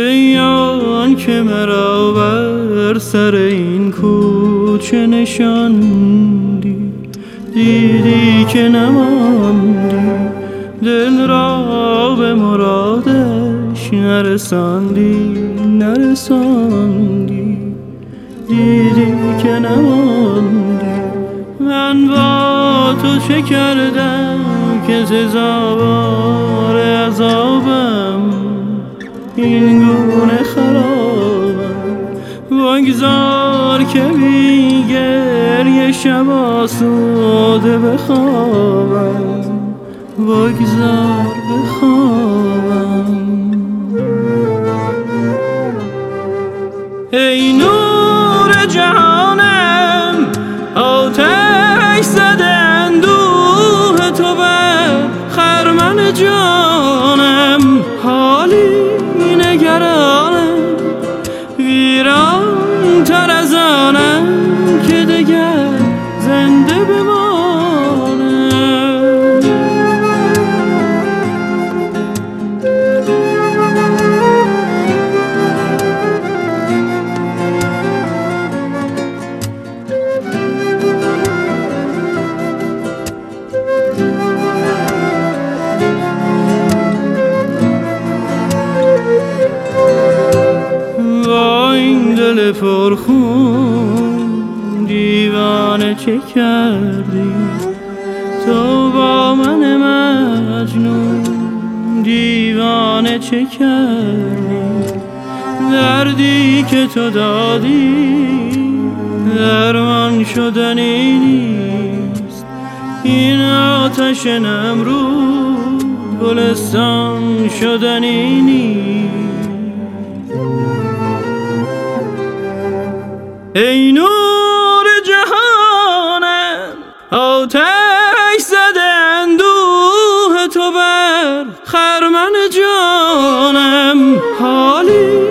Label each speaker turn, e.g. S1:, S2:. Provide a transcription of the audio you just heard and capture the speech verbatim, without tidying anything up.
S1: ای آن که مرا بر سر این کوچه نشاندی، دیدی که نماندی، دل را به مرادش نرساندی نرساندی، دیدی که نماندی. من با تو چه کردم که سزاوار عذابم، این گونه خرابم. بگذار که بی گریه شب آسوده بخوابم، بگذار بخوابم. ای نور جهانم، آتش زده اندوه تو بر خرمن جانم. حالی نگرانم، ویران تر از آنم که دگر زنده بمانم. دل پرخون دیوانه چه کردی تو با من مجنون، دیوانه چه کردی. دردی که تو دادی درمان شدنی نیست، این آتش نمرود گلستان شدنی نیست. ای نور جهانم، آتش زده اندوه تو بر خرمن جانم. حالی